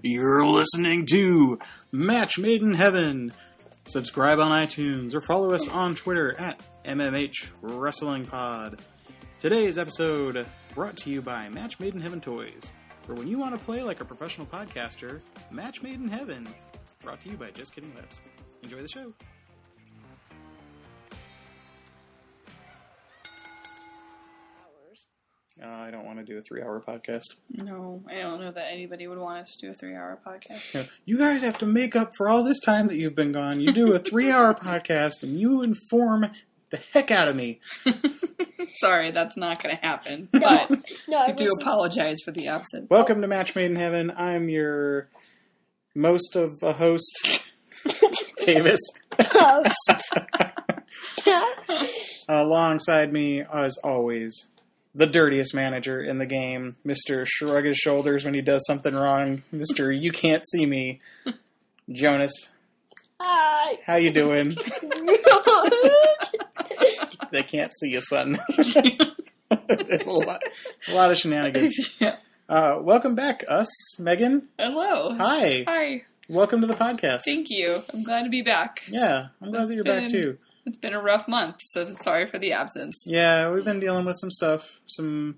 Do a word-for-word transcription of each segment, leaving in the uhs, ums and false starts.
You're listening to Match Made in Heaven. Subscribe on iTunes or follow us on Twitter at M M H Wrestling Pod. Today's episode brought to you by Match Made in Heaven Toys. For when you want to play like a professional podcaster, Match Made in Heaven. Brought to you by Just Kidding Lips. Enjoy the show. Uh, I don't want to do a three-hour podcast. No, I don't know that anybody would want us to do a three-hour podcast. Yeah. You guys have to make up for all this time that you've been gone. You do a three-hour podcast, and you inform the heck out of me. Sorry, that's not going to happen. No, But no, I I do wasn't- apologize for the absence. Welcome to Match Made in Heaven. I'm your most of a host, Davis. Host. Alongside me, as always, the dirtiest manager in the game, Mister Shrug his shoulders when he does something wrong, Mister You Can't See Me, Jonas. Hi. How you doing? They can't see you, son. There's a lot, a lot of shenanigans. Yeah. Uh, welcome back, us, Megan. Hello. Hi. Hi. Welcome to the podcast. Thank you. I'm glad to be back. Yeah, I'm glad that you're back Been- too. It's been a rough month, so sorry for the absence. Yeah, we've been dealing with some stuff. Some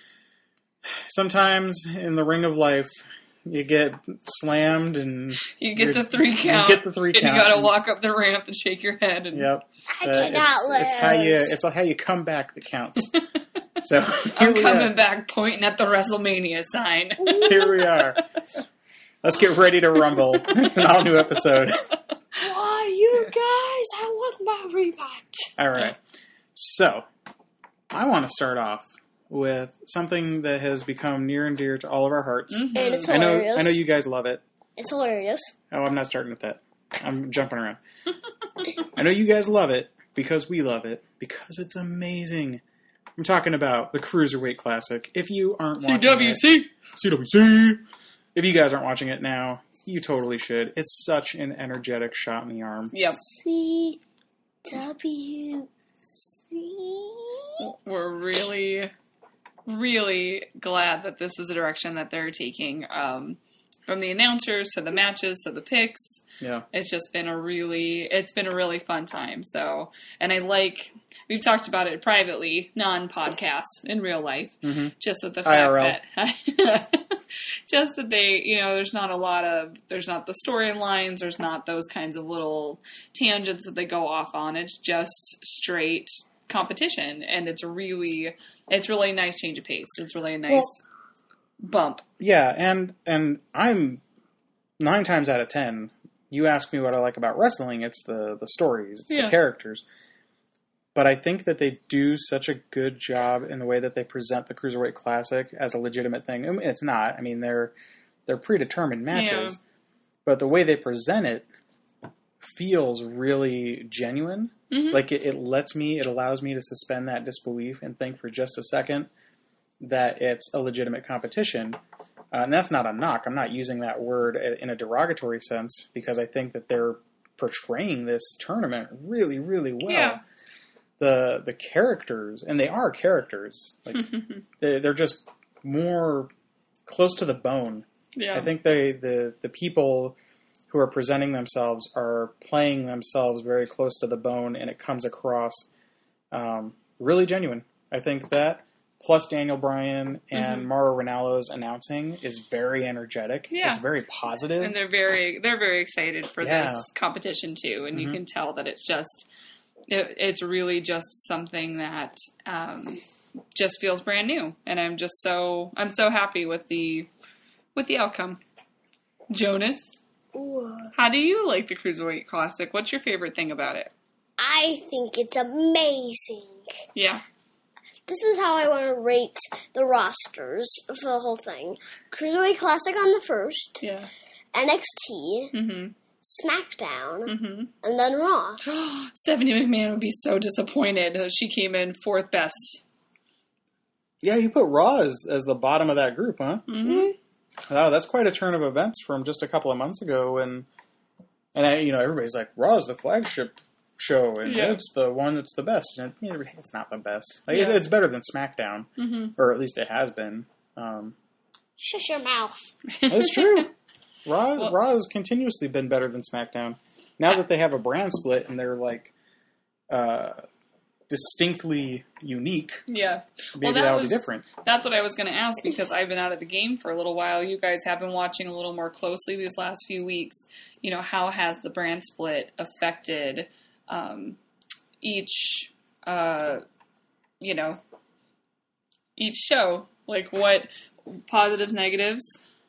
sometimes in the ring of life, you get slammed and You get you're- the three count. You get the three and count. you gotta walk up the ramp and shake your head. And Yep. I Uh, cannot it's, it's how you lose. it's how you come back that counts. So here I'm we coming are. back pointing at the WrestleMania sign. Here we are. Let's get ready to rumble. An all new episode. Why, you guys? I want my rematch. All right. So, I want to start off with something that has become near and dear to all of our hearts. Mhm. And it's I know hilarious. I know you guys love it. It's hilarious. Oh, I'm not starting with that. I'm jumping around. I know you guys love it because we love it because it's amazing. I'm talking about the Cruiserweight Classic. If you aren't watching C W C. it, C W C. If you guys aren't watching it now, you totally should. It's such an energetic shot in the arm. Yep. C W C. We're really, really glad that this is a direction that they're taking. Um, from the announcers to the matches to the picks, Yeah. it's just been a really, it's been a really fun time. So, and I like, we've talked about it privately, non-podcast, in real life. Mm-hmm. Just that the I R L. fact that, just that they, you know, there's not a lot of, there's not the storylines, there's not those kinds of little tangents that they go off on. It's just straight competition, and it's really, it's really a nice change of pace. It's really a nice Well- bump. Yeah, and and I'm nine times out of ten. You ask me what I like about wrestling, it's the the stories, it's Yeah. the characters. But I think that they do such a good job in the way that they present the Cruiserweight Classic as a legitimate thing. I mean, it's not. I mean, they're they're predetermined matches, Yeah. but the way they present it feels really genuine. Mhm. Like it, it lets me, it allows me to suspend that disbelief and think for just a second that it's a legitimate competition. Uh, and that's not a knock. I'm not using that word in a derogatory sense because I think that they're portraying this tournament really, really well. Yeah. The the characters, and they are characters, like they're, they're just more close to the bone. Yeah. I think they the the people who are presenting themselves are playing themselves very close to the bone, and it comes across um, really genuine. I think that. Plus, Daniel Bryan and Mhm. Mauro Ranallo's announcing is very energetic. Yeah. It's very positive. And they're very, they're very excited for Yeah. this competition too. And you Mhm. can tell that it's just, it, it's really just something that um, just feels brand new. And I'm just so, I'm so happy with the, with the outcome. Jonas, Ooh. how do you like the Cruiserweight Classic? What's your favorite thing about it? I think it's amazing. Yeah. This is how I want to rate the rosters for the whole thing. Cruiserweight Classic on the first, Yeah. N X T, Mm-hmm. SmackDown, Mm-hmm. and then Raw. Stephanie McMahon would be so disappointed that she came in fourth best. yeah, you put Raw as, as the bottom of that group, huh? Mm-hmm. Wow, that's quite a turn of events from just a couple of months ago. And, and I, you know, everybody's like, Raw is the flagship show, and Yeah. it's the one that's the best. And you know, it's not the best. Like, Yeah. It's better than SmackDown, Mm-hmm. or at least it has been. Um, Shush your mouth. it's true. Raw, Well- Raw has continuously been better than SmackDown. Now that they have a brand split and they're like uh, distinctly unique, Yeah. maybe Well, that that'll was- be different. That's what I was going to ask because I've been out of the game for a little while. You guys have been watching a little more closely these last few weeks. You know, how has the brand split affected um, each, uh, you know, each show? Like what positives, negatives?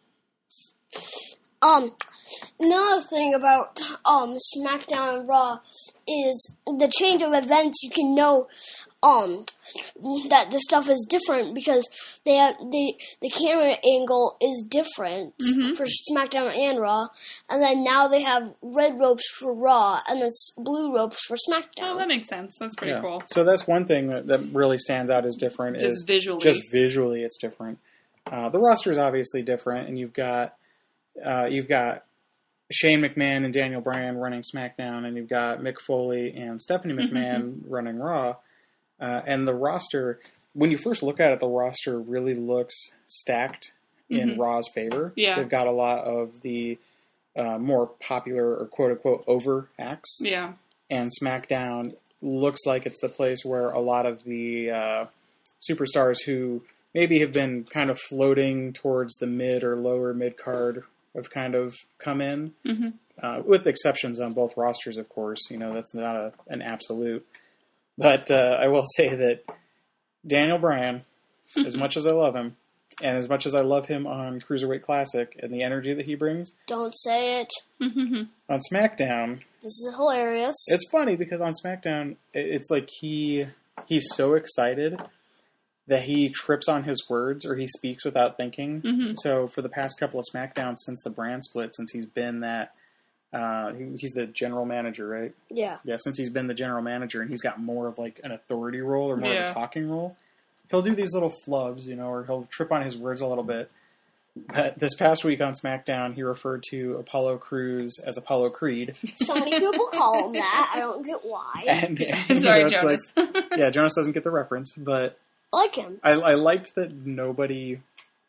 Um, another thing about um SmackDown and Raw is the change of events. You can know um that the stuff is different because they have they the camera angle is different Mhm. for SmackDown and Raw, and then now they have red ropes for Raw and then s- blue ropes for SmackDown. Oh, that makes sense. That's pretty Yeah. cool. So that's one thing that, that really stands out as different. Just is visually. Just visually, it's different. Uh, the roster is obviously different, and you've got uh, you've got Shane McMahon and Daniel Bryan running SmackDown, and you've got Mick Foley and Stephanie McMahon running Raw. Uh, and the roster, when you first look at it, the roster really looks stacked in Mhm. Raw's favor. Yeah. They've got a lot of the uh, more popular or quote-unquote over acts. Yeah. And SmackDown looks like it's the place where a lot of the uh, superstars who maybe have been kind of floating towards the mid or lower mid-card have kind of come in, hmm uh, with exceptions on both rosters, of course. You know, that's not a, an absolute. But uh, I will say that Daniel Bryan, as much as I love him, and as much as I love him on Cruiserweight Classic and the energy that he brings, Don't say it. on SmackDown, This is hilarious. it's funny because on SmackDown, it- it's like he he's so excited that he trips on his words or he speaks without thinking. Mhm. So for the past couple of SmackDowns since the brand split, since he's been that, uh, he, he's the general manager, right? yeah. Yeah, since he's been the general manager and he's got more of like an authority role or more Yeah. of a talking role, he'll do these little flubs, you know, or he'll trip on his words a little bit. But this past week on SmackDown, he referred to Apollo Crews as Apollo Creed. So many people call him that. I don't get why. And, and, you Sorry, know, it's Jonas. like- yeah, Jonas doesn't get the reference, but I like him. I, I liked that nobody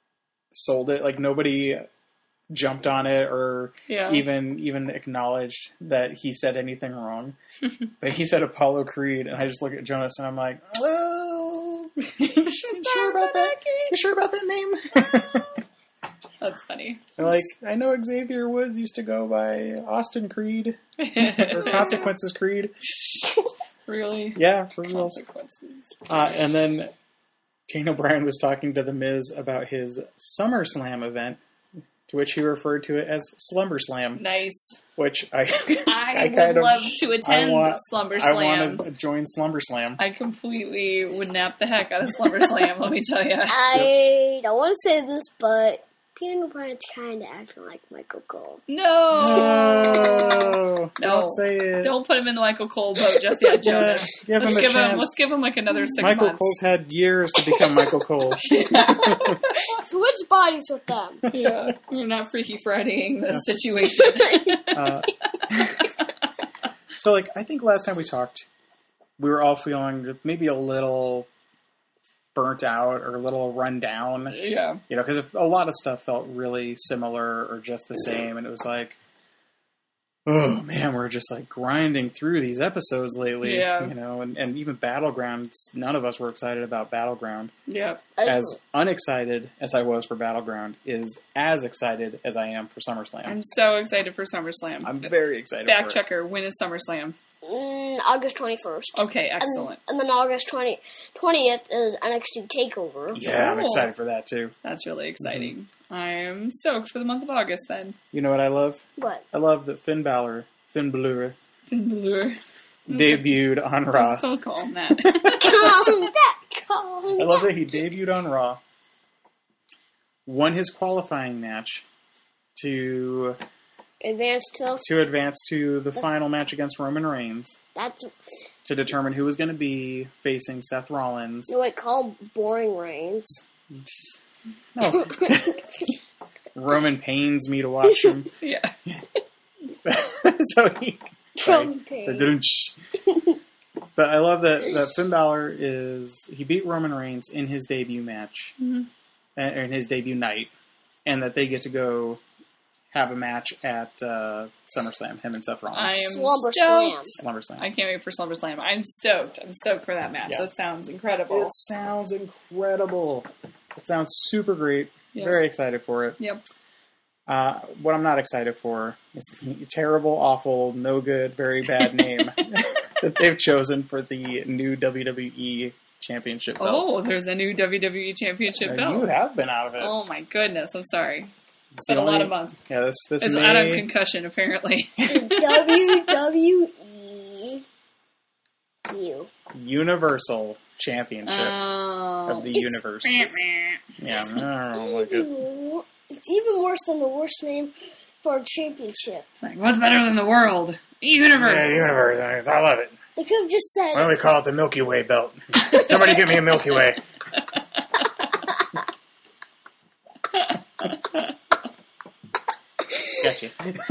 sold it. Like nobody jumped on it or Yeah. even even acknowledged that he said anything wrong. But he said Apollo Creed, and I just look at Jonas and I'm like, "Oh, you sure about that? You sure about that name?" That's funny. And like, I know Xavier Woods used to go by Austin Creed or Consequences Creed. Really? Yeah, for real. Consequences. Uh, and then Daniel Bryan was talking to The Miz about his SummerSlam event, to which he referred to it as Slumber Slam, Nice. which I I, I would kind of love to attend I want, Slumber I Slam. want to join Slumber Slam. I completely would nap the heck out of Slumber Slam, let me tell you. I don't want to say this, but Daniel Bryan's kind of acting like Michael Cole. No! No, No. don't say it. Don't put him in the Michael Cole boat just yet, Jonas. Give let's him a give chance. him let's give him like another six Michael months. Cole's had years to become Michael Cole. Switch bodies with them. Yeah. We're not Freaky Fridaying the situation. Uh, so, like, I think last time we talked, we were all feeling maybe a little burnt out or a little run down. Yeah. You know, because a lot of stuff felt really similar or just the same, and it was like, oh man, we're just like grinding through these episodes lately. Yeah. You know, and, and even Battleground, none of us were excited about Battleground. Yeah. As unexcited as I was for Battleground is as excited as I am for SummerSlam. I'm so excited for SummerSlam. I'm very excited Back for it. checker, when is SummerSlam? Mm, August twenty-first. Okay, And, excellent. and then August twentieth is N X T TakeOver. Yeah, I'm Cool. excited for that too. That's really exciting. I'm stoked for the month of August then. You know what I love? What? I love that Finn Balor, Finn Balor, Finn Balor. debuted on Raw. Don't call him that. Calm down. Calm I love that he debuted on Raw, won his qualifying match to Advanced to to advance to the final match against Roman Reigns that's to determine who was going to be facing Seth Rollins. no wait, call him Boring Reigns. No. Roman pains me to watch him. yeah. so he. sorry. Roman Reigns. So dun-sh. But I love that, that Finn Balor is he beat Roman Reigns in his debut match, Mhm. uh, in his debut night, and that they get to go have a match at uh, SummerSlam, him and Seth Rollins. I am Slumber stoked. Slumber Slam. I can't wait for SummerSlam. I'm stoked. I'm stoked for that match. Yeah. That sounds incredible. It sounds incredible. It sounds super great. Yeah. Very excited for it. Yep. Uh, what I'm not excited for is the terrible, awful, no good, very bad name that they've chosen for the new W W E Championship belt. Oh, there's a new W W E Championship Uh, belt. You have been out of it. Oh my goodness. I'm sorry. It's the been a lot only- of months. Yeah, this this It's May, out of concussion, apparently. W W E U. Universal Championship Oh. of the universe. Yeah, I don't like it. Ooh, it's even worse than the worst name for a championship. Like, what's better than the world? Universe. Yeah, universe. I love it. They could have just said, Why don't we call it the Milky Way belt? Somebody get me a Milky Way. Gotcha. it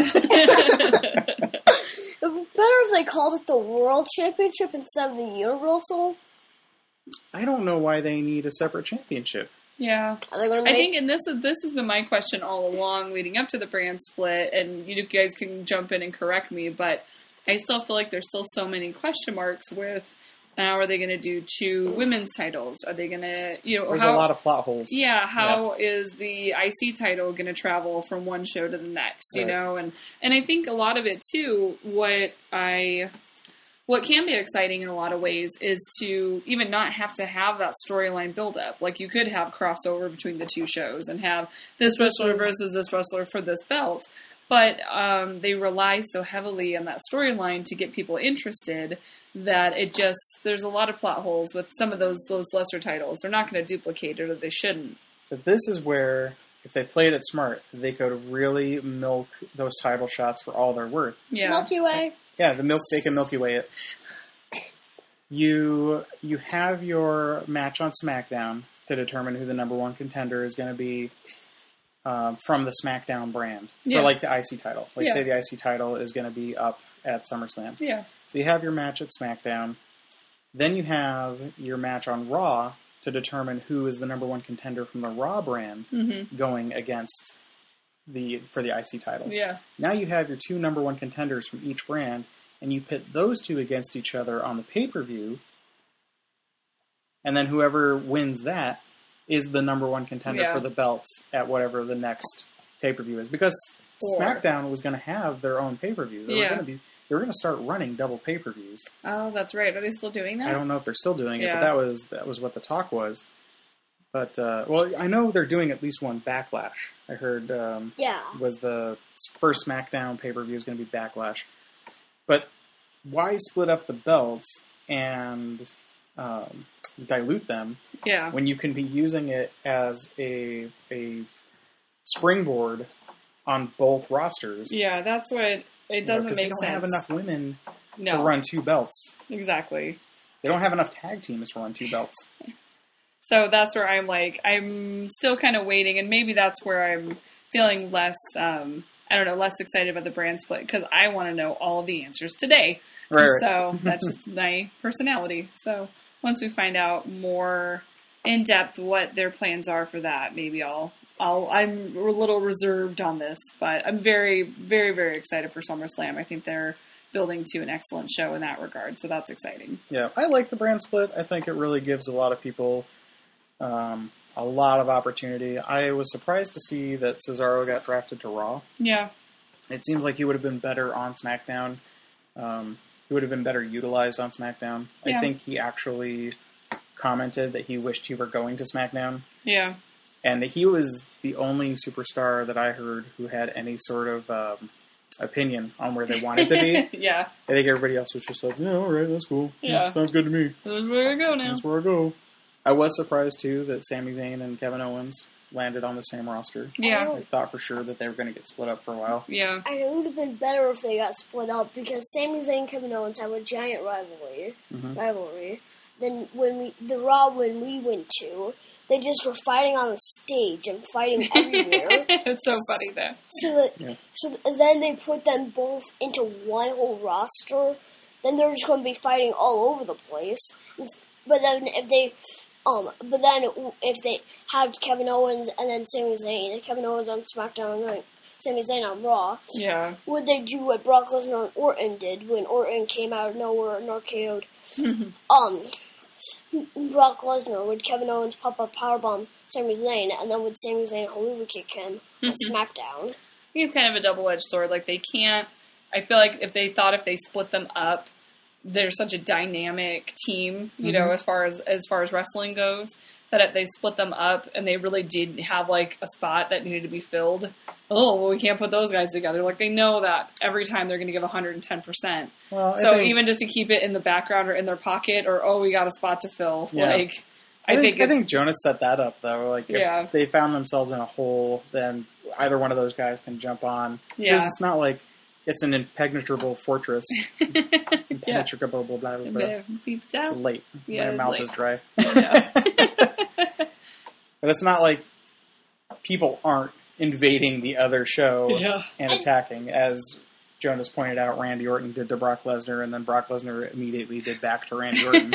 would be better if they called it the World Championship instead of the Universal. I don't know why they need a separate championship. Yeah. Are they going to I make think, and this is this has been my question all along, leading up to the brand split. And you guys can jump in and correct me, but I still feel like there's still so many question marks with. Now, are they going to do two women's titles? Are they going to, you know, There's how, a lot of plot holes. yeah, how is the I C title going to travel from one show to the next, you Right. know? And and I think a lot of it too, what I what can be exciting in a lot of ways is to even not have to have that storyline build up. Like you could have crossover between the two shows and have this wrestler versus this wrestler for this belt. But um, they rely so heavily on that storyline to get people interested that it just, there's a lot of plot holes with some of those those lesser titles. They're not going to duplicate it, or they shouldn't. But this is where, if they played it smart, they could really milk those title shots for all they're worth. Yeah. Milky Way? Yeah, the milk they can Milky Way it. You you have your match on SmackDown to determine who the number one contender is going to be um, from the SmackDown brand Yeah. for like the I C title. Like Yeah. say the I C title is going to be up at SummerSlam. Yeah. So you have your match at SmackDown. Then you have your match on Raw to determine who is the number one contender from the Raw brand Mm-hmm. going against the for the I C title. Yeah. Now you have your two number one contenders from each brand, and you pit those two against each other on the pay-per-view, and then whoever wins that is the number one contender Yeah. for the belts at whatever the next pay-per-view is. Because Or- SmackDown was going to have their own pay-per-view. They Yeah. were going to be they were going to start running double pay-per-views. Oh, that's right. Are they still doing that? I don't know if they're still doing it, Yeah. but that was that was what the talk was. But uh, well, I know they're doing at least one Backlash. I heard um, Yeah. was the first SmackDown pay-per-view is going to be Backlash. But why split up the belts and um, dilute them Yeah. when you can be using it as a a springboard on both rosters? Yeah, that's what, it doesn't Because make they don't sense. have enough women no. to run two belts. Exactly. They don't have enough tag teams to run two belts. So that's where I'm like, I'm still kind of waiting, and maybe that's where I'm feeling less, um, I don't know, less excited about the brand split, because I want to know all the answers today. Right, right. So that's just my personality. So once we find out more in depth what their plans are for that, maybe I'll, I'll, I'm a little reserved on this, but I'm very, very, very excited for SummerSlam. I think they're building to an excellent show in that regard, so that's exciting. Yeah, I like the brand split. I think it really gives a lot of people um, a lot of opportunity. I was surprised to see that Cesaro got drafted to Raw. Yeah. It seems like he would have been better on SmackDown. Um, he would have been better utilized on SmackDown. Yeah. I think he actually commented that he wished he were going to SmackDown. Yeah. And he was the only superstar that I heard who had any sort of um, opinion on where they wanted to be. Yeah. I think everybody else was just like, yeah, all right, that's cool. Yeah. Sounds good to me. That's where I go now. That's where I go. I was surprised, too, that Sami Zayn and Kevin Owens landed on the same roster. Yeah. I thought for sure that they were going to get split up for a while. Yeah. And it would have been better if they got split up because Sami Zayn and Kevin Owens have a giant rivalry. Mhm. Rivalry. Then when we the Raw when we went to, they just were fighting on the stage and fighting everywhere. It's so funny though. So that, Yeah. so th- then they put them both into one whole roster. Then they're just going to be fighting all over the place. But then if they, um, but then if they have Kevin Owens and then Sami Zayn and Kevin Owens on SmackDown, and then Sami Zayn on Raw. Yeah. Would they do what Brock Lesnar and Orton did when Orton came out of nowhere and R K O'd um, Brock Lesnar? Would Kevin Owens pop up powerbomb Sami Zayn, and then would Sami Zayn Haluva kick him on SmackDown? I think it's kind of a double-edged sword. Like, they can't... I feel like if they thought if they split them up, they're such a dynamic team, you mm-hmm. know, as far as as far as wrestling goes, that if they split them up and they really did have, like, a spot that needed to be filled, oh, well, we can't put those guys together. Like, they know that every time they're going to give one hundred ten percent. Well, so think, even just to keep it in the background or in their pocket, or, oh, we got a spot to fill, yeah. like... I, I think, think it, I think Jonas set that up, though. Like, if yeah. they found themselves in a hole, then either one of those guys can jump on. Yeah. Because it's not like it's an impenetrable fortress. impenetrable, blah, blah, blah, blah. It's late. Yeah, My mouth late. is dry. Yeah. But it's not like people aren't invading the other show yeah. and attacking. As Jonas pointed out, Randy Orton did to Brock Lesnar, and then Brock Lesnar immediately did back to Randy Orton.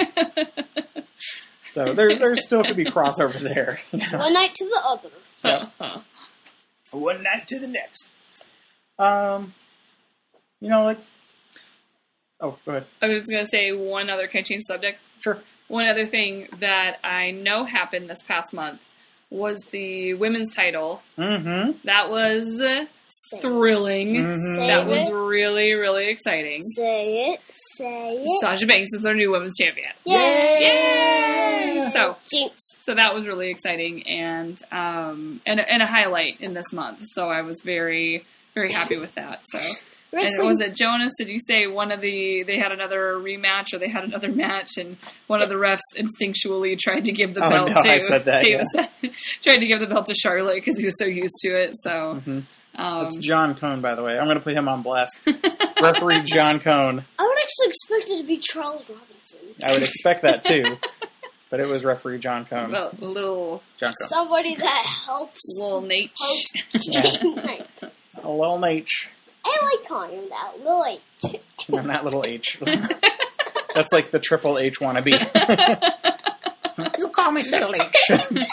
So there, there still could be crossover there. You know? One night to the other. Yep. One night to the next. Um, you know, like... Oh, go ahead. I was going to say one other... Can I change the subject? Sure. One other thing that I know happened this past month was the women's title. Mm-hmm. That was thrilling. Mm-hmm. That was really, really exciting. Say it. Say it. Sasha Banks is our new women's champion. Yay! Yay! So, Jinx. so that was really exciting and um and and a highlight in this month. So I was very, very happy with that. So. Wrestling. And was it Jonas? Did you say one of the they had another rematch or they had another match and one of the refs instinctually tried to give the oh, belt no, to I said that, to yeah. tried to give the belt to Charlotte because he was so used to it. So mm-hmm. um, That's John Cone, by the way. I'm going to put him on blast. Referee John Cone. I would actually expect it to be Charles Robinson. I would expect that too, but it was referee John Cone. well, a little John Cone. Somebody that helps. little Nate. Yeah. A little H. I like calling him that, little H. I'm not little H. That's like the triple H wannabe. You call me little H.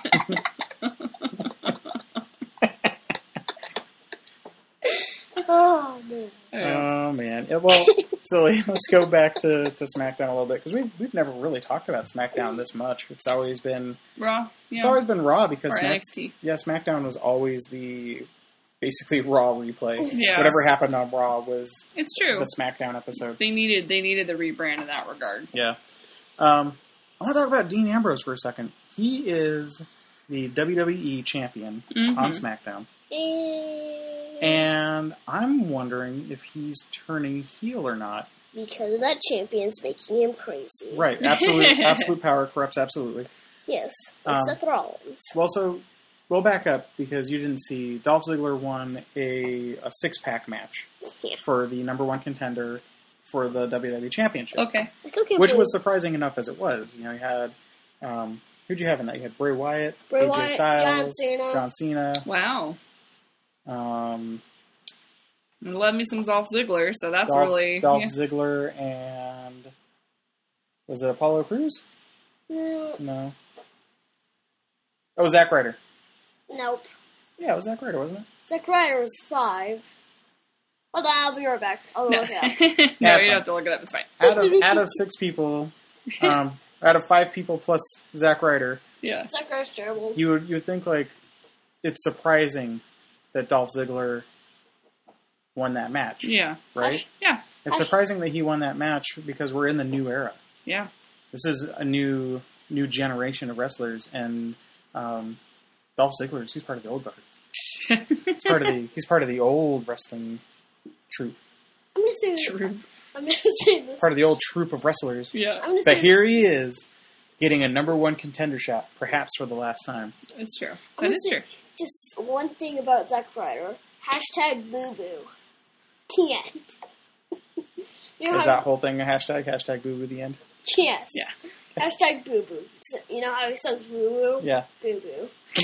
Oh, man. Oh, man. Yeah, well, so let's go back to, to SmackDown a little bit, because we've, we've never really talked about SmackDown this much. It's always been... Raw? Yeah. It's always been Raw, because... Or Smack, N X T. Yeah, SmackDown was always the... Basically, Raw replay. Yeah. Whatever happened on Raw was It's true. the SmackDown episode. They needed they needed the rebrand in that regard. Yeah. Um, I want to talk about Dean Ambrose for a second. He is the W W E champion mm-hmm. on SmackDown. And, and I'm wondering if he's turning heel or not. Because of that champion's making him crazy. Right. Absolute, absolute power corrupts absolutely. Yes. Um, Seth Rollins. Well, so... We'll back up because you didn't see Dolph Ziggler won a, a six-pack match Yeah. for the number one contender for the W W E Championship. Okay. Which was surprising enough as it was. You know, you had... Um, who'd you have in that? You had Bray Wyatt, Bray A J Wyatt, Styles, John Cena. John Cena. Wow. Um, Love me some Dolph Ziggler, so that's Dolph, really... Dolph yeah. Ziggler and... Was it Apollo Crews? No. No. Oh, Zack Ryder. Nope. Yeah, it was Zack Ryder, wasn't it? Zack Ryder was five. Hold on, I'll be right back. I'll No, look it up. no Yeah, you it's don't fine. have to look it up. It's fine. Out of out of six people, um, out of five people plus Zack Ryder, Yeah. Zack Ryder's terrible. you would you would think like it's surprising that Dolph Ziggler won that match, Yeah. right? Yeah. It's surprising that he won that match because we're in the new era. Yeah. This is a new new generation of wrestlers, and um, Dolph Ziggler, he's part of the old guard. He's part of the he's part of the old wrestling troupe. I'm gonna say this. True. I'm gonna say this. Part of the old troupe of wrestlers. Yeah. I'm gonna But say here he is, getting a number one contender shot, perhaps for the last time. It's true. I'm That gonna is say true. just one thing about Zack Ryder. Hashtag boo boo. The end. You know Is how- that whole thing a hashtag? Hashtag boo boo the end? Yes. Yeah. Hashtag boo boo. So, you know how he says woo woo? Yeah. Boo boo.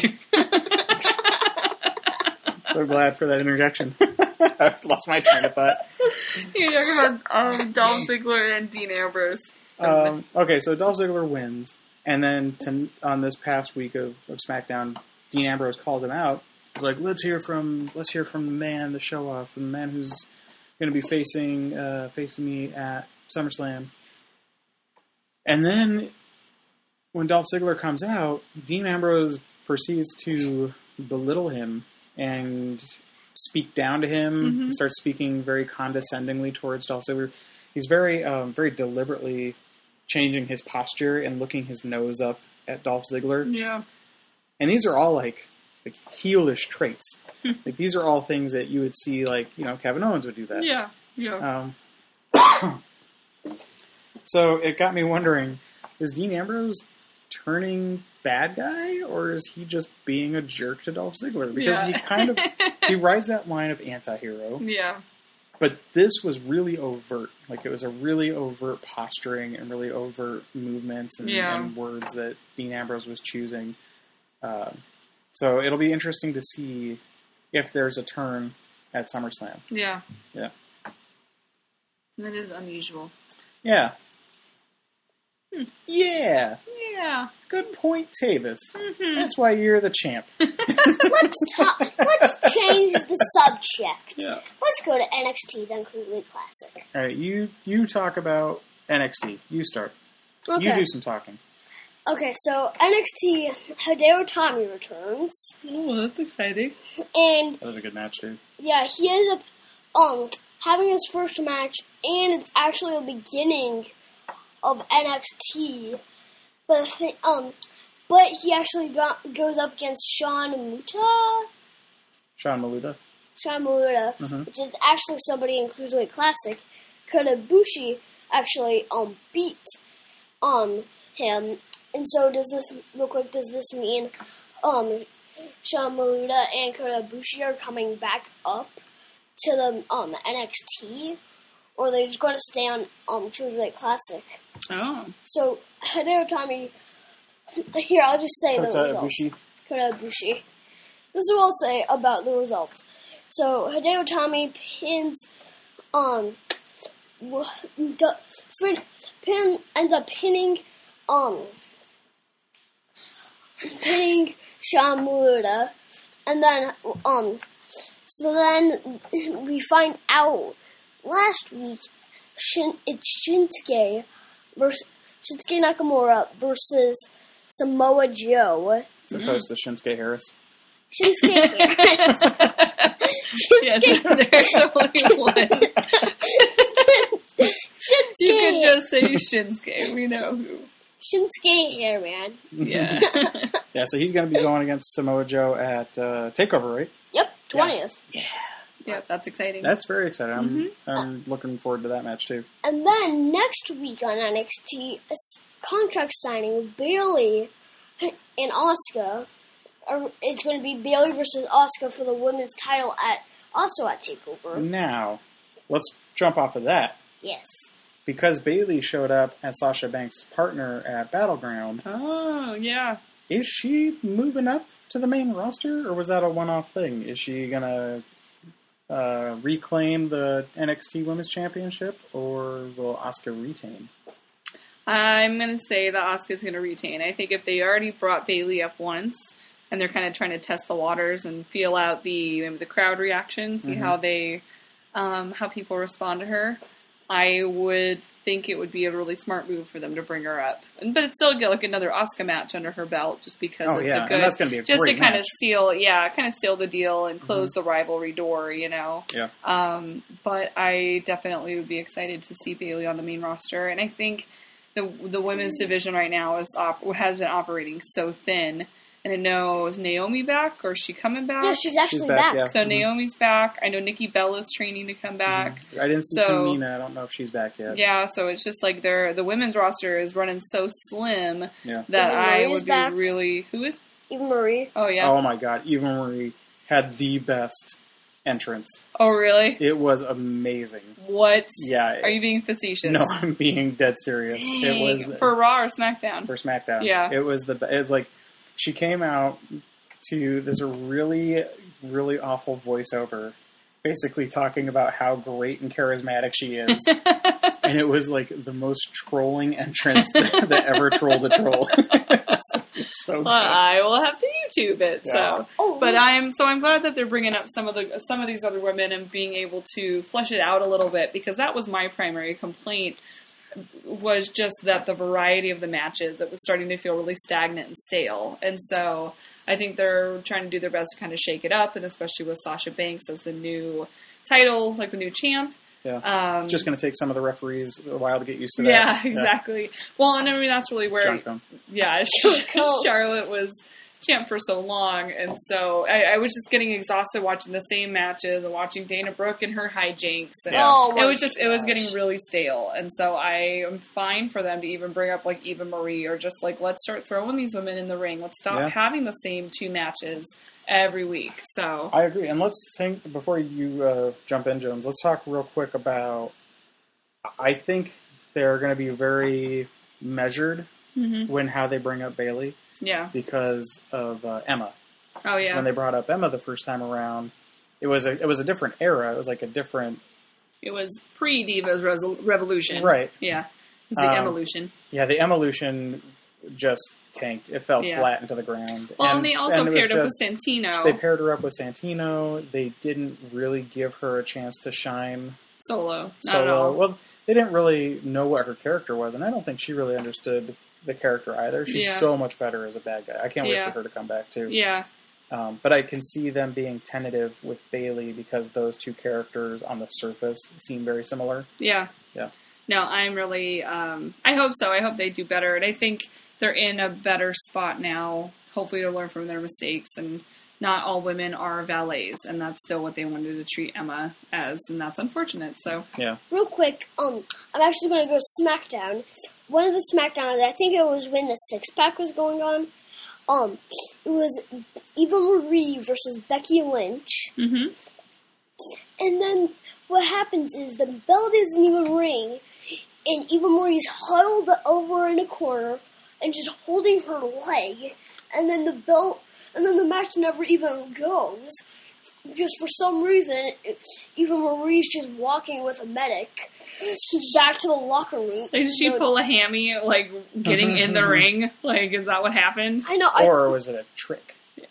So glad for that interjection. I've lost my train of thought. You're talking about um, Dolph Ziggler and Dean Ambrose. Um, okay, so Dolph Ziggler wins, and then to, on this past week of, of SmackDown, Dean Ambrose called him out It's like, let's hear from let's hear from the man, the show off, the man who's going to be facing uh, facing me at SummerSlam. And then when Dolph Ziggler comes out, Dean Ambrose proceeds to belittle him and speak down to him. Mm-hmm. He starts speaking very condescendingly towards Dolph Ziggler. He's very, um, very deliberately changing his posture and looking his nose up at Dolph Ziggler. Yeah. And these are all like, like heelish traits. Like these are all things that you would see, like, you know, Kevin Owens would do that. Yeah. Yeah. Um, so it got me wondering: is Dean Ambrose turning bad guy, or is he just being a jerk to Dolph Ziggler? Because Yeah. he kind of he rides that line of anti-hero. Yeah. But this was really overt. Like, it was a really overt posturing and really overt movements and, Yeah. and words that Dean Ambrose was choosing. Uh, so it'll be interesting to see if there's a turn at SummerSlam. Yeah. Yeah. That is unusual. Yeah. Hmm. Yeah. Yeah. Good point, Tavis. Mm-hmm. That's why you're the champ. Let's talk. Let's change the subject. Yeah. Let's go to N X T, then Cruiserweight Classic. All right, you you talk about N X T. You start. Okay. You do some talking. Okay, so N X T, Hideo Itami returns, Oh, that's exciting. and That was a good match, dude. yeah, he ended up um having his first match, and it's actually the beginning of N X T. But the thing, um, but he actually got, goes up against Sean Muta, Sean Maluda. Sean Muta, Mhm. which is actually somebody in Cruiserweight Classic. Kota Ibushi actually um beat um him, and so does this real quick? Does this mean um Sean Maluda and Kota Ibushi are coming back up to the um N X T, or are they just going to stay on um Cruiserweight Classic? Oh. So Hideo Itami, here I'll just say the Kota results. Ibushi. Kota Ibushi. This is what I'll say about the results. So Hideo Itami pins um w- the, fin, pin ends up pinning um pinning Sean Maluda, and then um so then we find out last week Shin, it's Shinsuke versus Shinsuke Nakamura versus Samoa Joe. As opposed to Shinsuke Harris. Shinsuke. Yeah, Shinsuke. there's only one. Shinsuke. You can just say Shinsuke. We know who. Shinsuke here, man. Yeah. Yeah, so he's going to be going against Samoa Joe at uh, TakeOver, right? Yep, twentieth. Yeah, that's exciting. That's very exciting. I'm, Mm-hmm. I'm looking forward to that match, too. And then next week on N X T, a s- contract signing with Bayley and Asuka. Or it's going to be Bayley versus Asuka for the women's title at also at TakeOver. Now, let's jump off of that. Yes. Because Bayley showed up as Sasha Banks' partner at Battleground, Oh, yeah. is she moving up to the main roster, or was that a one-off thing? Is she going to uh, reclaim the N X T Women's Championship, or will Asuka retain? I'm going to say that Asuka's going to retain. I think if they already brought Bayley up once, and they're kind of trying to test the waters and feel out the maybe the crowd reaction, see Mhm. how they, um, how people respond to her, I would think it would be a really smart move for them to bring her up. And, but it's still get like another Asuka match under her belt, just because Oh, it's yeah, a good, and that's going to be a just great to kind of match. seal, yeah, kind of seal the deal and close the rivalry door, you know. Yeah. Um, but I definitely would be excited to see Bayley on the main roster, and I think the the women's division right now is op- has been operating so thin. And I know, is Naomi back, or is she coming back? Yeah, she's actually She's back, back. yeah. So Mhm. Naomi's back. I know Nikki Bella's training to come back. I didn't see So- Tamina. I don't know if she's back yet. Yeah, so it's just like they're, the women's roster is running so slim Yeah. that Eva I Marie's would be back. really... Who is? Eva Marie. Oh, yeah. Oh my god, Eva Marie had the best entrance. Oh, really? It was amazing. What? Yeah. Are you being facetious? No, I'm being dead serious. Dang. It was For Raw or SmackDown? for SmackDown. Yeah. It was the. It was like she came out to this really, really awful voiceover, basically talking about how great and charismatic she is, and it was like the most trolling entrance that, that ever trolled a troll. yes. It's so Well, good. I will have to YouTube it. Yeah. So, Oh, but yeah. I'm so I'm glad that they're bringing up some of the some of these other women and being able to flesh it out a little bit, because that was my primary complaint, was just that the variety of the matches, it was starting to feel really stagnant and stale. And so I think they're trying to do their best to kind of shake it up, and especially with Sasha Banks as the new title, like the new champ. Yeah. Um, It's just going to take some of the referees a while to get used to yeah, that. exactly. Well, and I mean, that's really where, John Cone. yeah, Cone. Charlotte was champ for so long, and so I, I was just getting exhausted watching the same matches and watching Dana Brooke and her hijinks, and Yeah. Oh my it was just it was gosh. getting really stale. And so I am fine for them to even bring up like Eva Marie, or just like, let's start throwing these women in the ring. Let's stop Yeah. having the same two matches every week. So I agree. And let's think, before you uh, jump in, Jones, let's talk real quick about, I think they're going to be very measured Mhm. when how they bring up Bayley yeah, because of uh, Emma. oh yeah, When they brought up Emma the first time around, it was a it was a different era. It was like a different, it was pre Divas Resol- Revolution, right? Yeah, it was the Um, evolution. Yeah, the Evolution just tanked. It fell Yeah. flat into the ground. Well, and, they also and it was paired up just- with Santino They paired her up with Santino. They didn't really give her a chance to shine solo. Not at solo. all. Well, they didn't really know what her character was, and I don't think she really understood the character either. She's Yeah. so much better as a bad guy. I can't Yeah. wait for her to come back too. Yeah, Um, but I can see them being tentative with Bayley because those two characters on the surface seem very similar. yeah, Yeah. No, I'm really. Um, I hope so. I hope they do better, and I think they're in a better spot now. Hopefully, to learn from their mistakes, and not all women are valets, and that's still what they wanted to treat Emma as, and that's unfortunate. So, Yeah. Real quick, um, I'm actually going to go SmackDown. One of the SmackDowns, I think it was when the six pack was going on. Um, it was Eva Marie versus Becky Lynch, mm-hmm. and then what happens is the bell doesn't even ring, and Eva Marie's huddled over in a corner and just holding her leg, and then the belt, and then the match never even goes. Because for some reason, it, Eva Marie's just walking with a medic back to the locker room. Like, did she No- pull a hammy, like getting in the ring? Like, is that what happened? I know. I, Or was it a trick?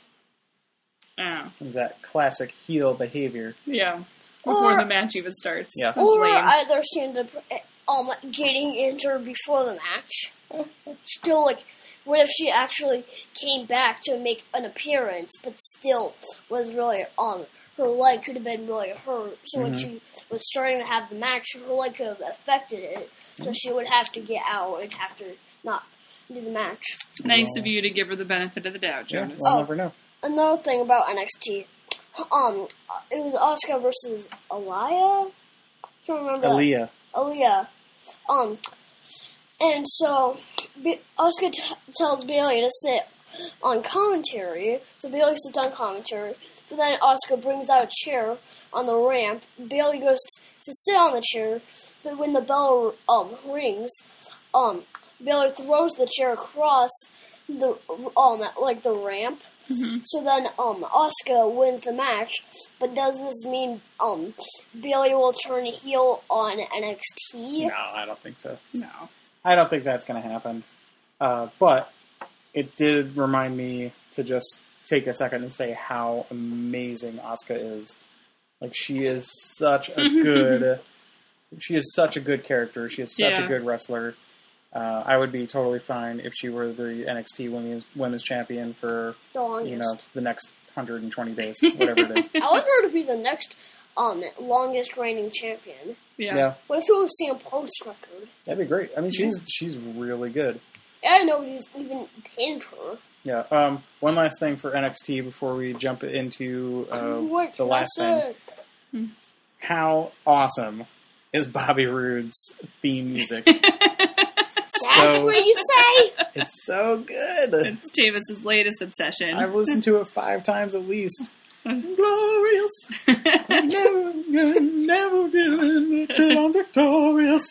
Oh, It was that classic heel behavior. yeah. Before Or- the match even starts. Yeah. That's or lame. either she ended up um, getting injured before the match. Still, like, what if she actually came back to make an appearance, but still was really um her leg could have been really hurt. So when Mhm. she was starting to have the match, her leg could have affected it. So she would have to get out and have to not do the match. Nice Well, of you to give her the benefit of the doubt, Yeah, Jonas. we'll Oh. never know. Another thing about N X T, um, it was Asuka versus Aliyah. I can't remember. that. Aaliyah. Aaliyah. Um, and so B- Asuka t- tells Bayley to sit on commentary. So Bayley sits on commentary. But then Asuka brings out a chair on the ramp. Bayley goes t- to sit on the chair. But when the bell um rings, um, Bayley throws the chair across the um like the ramp. Mm-hmm. So then, um, Asuka wins the match, but does this mean, um, Bayley will turn heel on N X T? No, I don't think so. No. I don't think that's going to happen. Uh, but it did remind me to just take a second and say how amazing Asuka is. Like, she is such a good... she is such a good character. She is such Yeah. a good wrestler. Uh, I would be totally fine if she were the N X T women's, women's champion for, The longest. you know, the next one hundred twenty days, whatever it is. I want her to be the next, um, longest reigning champion. Yeah. Yeah, What if it was Sam Post's record? that'd be great. I mean, she's she's really good. And nobody's even pinned her. Yeah. Um, one last thing for N X T before we jump into uh, What the can last I thing. say? How awesome is Bobby Roode's theme music? That's so, what you say? it's so good. It's Davis's latest obsession. I've listened to it five times at least. Glorious, never, never given till I'm victorious.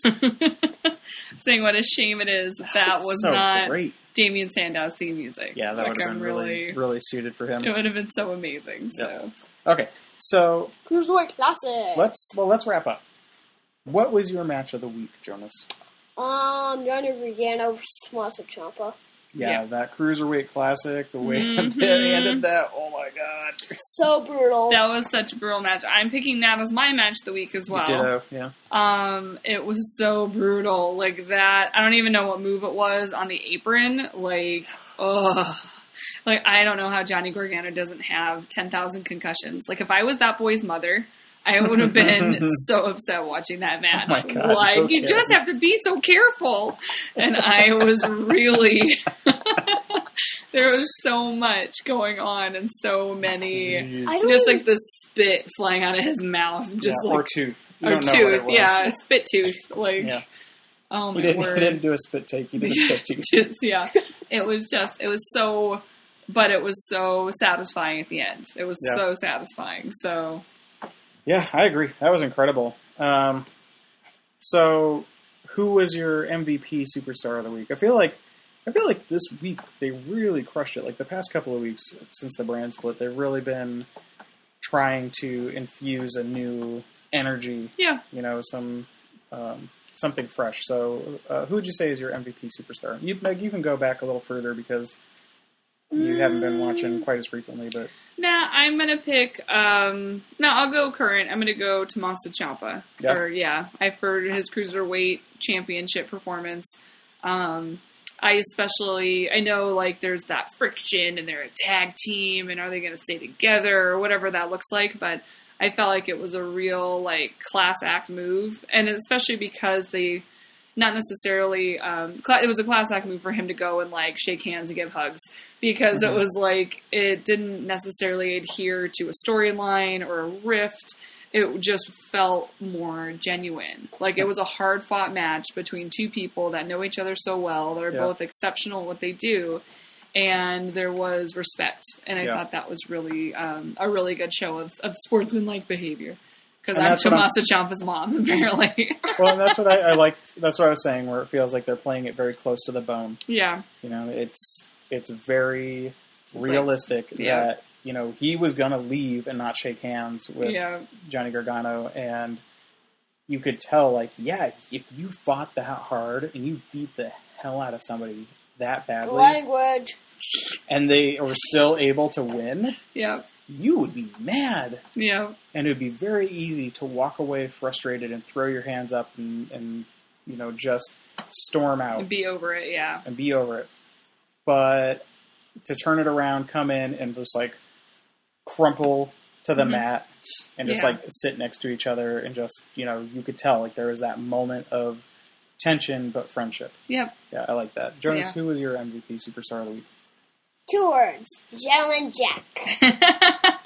Saying what a shame it is that that was so not great. Damien Sandow's theme music. Yeah, that Like, would have I'm been really, really suited for him. It would have been so amazing. So Okay, so Cruiserweight Classic. let's well let's wrap up. What was your match of the week, Jonas? Um, Johnny Gargano versus Tommaso Ciampa. Yeah, Yeah. that Cruiserweight Classic, the way that Mhm. they ended that, oh my god. So brutal. That was such a brutal match. I'm picking that as my match of the week as well. Ditto, yeah. Um, it was so brutal. Like that, I don't even know what move it was on the apron. Like, ugh. Like, I don't know how Johnny Gargano doesn't have ten thousand concussions. Like, if I was that boy's mother, I would have been so upset watching that match. Oh my God, like, okay. you just have to be so careful. And I was really... There was so much going on and so many... Jeez. I don't Just even- like the spit flying out of his mouth. Just Yeah, like... or tooth. You Or don't know what tooth, it was. yeah, spit tooth. Like, Yeah. oh my He didn't, word. he didn't do a spit take, he did a spit tooth. Just, yeah, it was just, it was so, but it was so satisfying at the end. It was Yeah. so satisfying. So, Yeah, I agree. That was incredible. Um, so, who was your M V P superstar of the week? I feel like I feel like this week they really crushed it. Like the past couple of weeks since the brand split, they've really been trying to infuse a new energy. yeah, You know, some um, something fresh. So, uh, who would you say is your M V P superstar? You Meg, you can go back a little further because you haven't been watching quite as frequently, but nah, I'm gonna pick, um, no, I'll go current. I'm gonna go Tommaso Ciampa. Yeah. Or, yeah, I've heard his Cruiserweight Championship performance. Um, I especially, I know, like, there's that friction, and they're a tag team, and are they going to stay together, or whatever that looks like, but I felt like it was a real, like, class act move, and especially because they, not necessarily, um, cla- it was a class act move for him to go and, like, shake hands and give hugs, because Mhm. it was, like, it didn't necessarily adhere to a storyline or a rift. It just felt more genuine. Like, it was a hard-fought match between two people that know each other so well, that are Yeah. both exceptional at what they do, and there was respect. And I Yeah. thought that was really um, a really good show of, of sportsmanlike behavior. Because And I'm that's what I'm- Tommaso Ciampa's mom, apparently. well, and that's what I, I liked. That's what I was saying, where it feels like they're playing it very close to the bone. yeah. You know, it's it's very like- realistic yeah. that you know he was gonna leave and not shake hands with Yeah. Johnny Gargano, and you could tell, like, yeah, if you fought that hard and you beat the hell out of somebody that badly, Language. and they were still able to win, Yeah. you would be mad. Yeah. And it would be very easy to walk away frustrated and throw your hands up and, and you know, just storm out Be over it, yeah. and be over it. But to turn it around, come in and just like crumple to the Mhm. mat and just Yeah. like sit next to each other and just, you know, you could tell like there was that moment of tension but friendship. Yep. Yeah, I like that. Jonas, Yeah. who was your M V P superstar of the week? Two words. Gentleman Jack.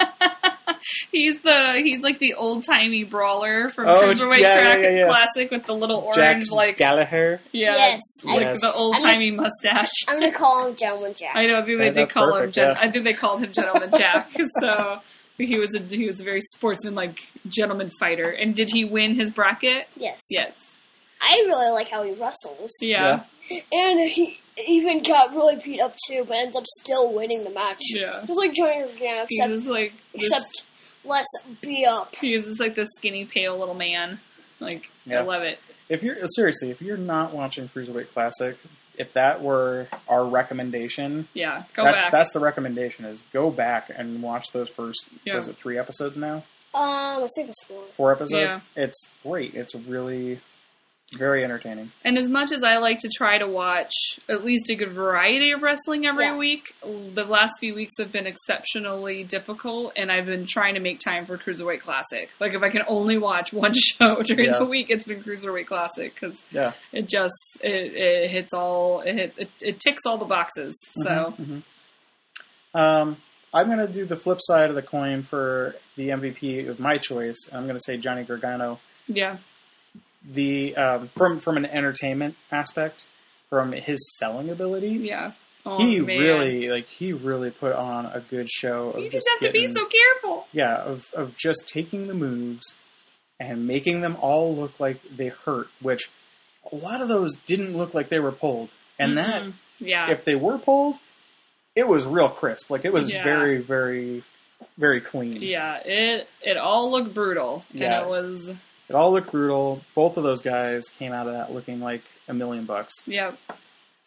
He's the he's like the old timey brawler from Oh, Cruiserweight yeah, Crack yeah, yeah. Classic with the little Jack orange like Gallagher. yeah Yes. like Yes. the old timey mustache. I'm gonna call him Gentleman Jack. I know. I think they Yeah, did that's call him. perfect, Gen- yeah. I think they called him Gentleman Jack. So he was a he was a very sportsmanlike gentleman fighter. And did he win his bracket? Yes. Yes. I really like how he wrestles. Yeah. And he even got really beat up too, but ends up still winning the match. Yeah. Just like Johnny Gargano, He's except, just like this, except less beat up. he's just like this skinny, pale little man. Like Yeah. I love it. If you're seriously, if you're not watching Cruiserweight Classic, if that were our recommendation, Yeah. Go that's back. that's the recommendation is go back and watch those first. Yeah. Was it three episodes now? Um, I think it's four. Four episodes. Yeah. It's great. It's really very entertaining. And as much as I like to try to watch at least a good variety of wrestling every Yeah. week, the last few weeks have been exceptionally difficult, and I've been trying to make time for Cruiserweight Classic. Like, if I can only watch one show during Yeah. the week, it's been Cruiserweight Classic, because Yeah. it just, it, it hits all, it, hit, it, it ticks all the boxes, so. Mhm. Um, I'm going to do the flip side of the coin for the M V P of my choice. I'm going to say Johnny Gargano. Yeah. The um, from from an entertainment aspect, from his selling ability, Yeah. Oh, he man. really like he really put on a good show of You just just have to be getting- so careful. yeah of of just taking the moves and making them all look like they hurt, which a lot of those didn't look like they were pulled, and that Mhm. Yeah. if they were pulled, it was real crisp. Like it was Yeah. very very very clean. Yeah, it it all looked brutal, Yeah. and it was, It all looked brutal. Both of those guys came out of that looking like a million bucks. yeah.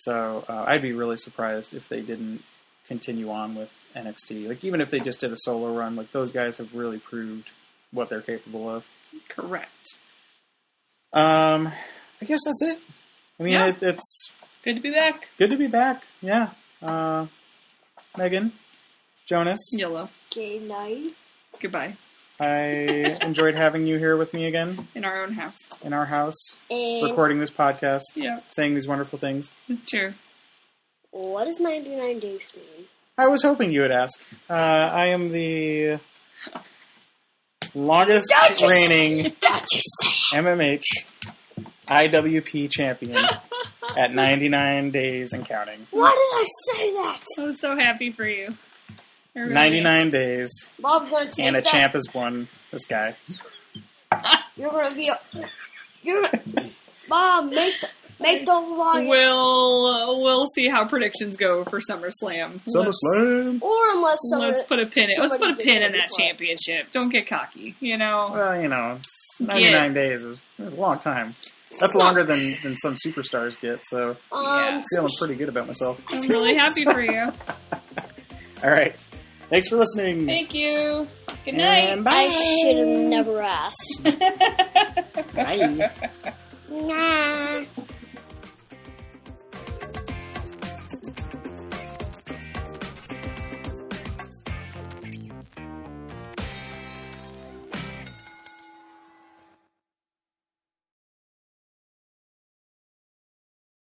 So uh, I'd be really surprised if they didn't continue on with N X T. Like, even if they just did a solo run, like, those guys have really proved what they're capable of. Correct. Um, I guess that's it. I mean, Yeah. it, it's Good to be back. good to be back. Yeah. Uh, Megan, Jonas, Yellow. Good night. Goodbye. I enjoyed having you here with me again In our own house. in our house, And recording this podcast, Yeah. saying these wonderful things. It's true. what does ninety-nine days mean? I was hoping you would ask. Uh, I am the longest Don't you reigning Don't you say M M H I W P champion at ninety-nine days and counting. Why did I say that? I was so happy for you. I really- ninety-nine days, Bob's going to take and a that. champ has won. This guy. You're going to be a... You're Bob, make the, make the longest... We'll we'll see how predictions go for SummerSlam. Let's, SummerSlam. Or unless someone... let's put a pin. In, let's somebody put a gets pin in ready that for it. championship. Don't get cocky. You know. Well, you know, it's ninety-nine days is is a long time. That's longer than, than some superstars get, so Um, Yeah. feeling pretty good about myself. I'm really happy for you. All right. Thanks for listening. Thank you. Good night. And bye. I should have never asked. Bye. Nah.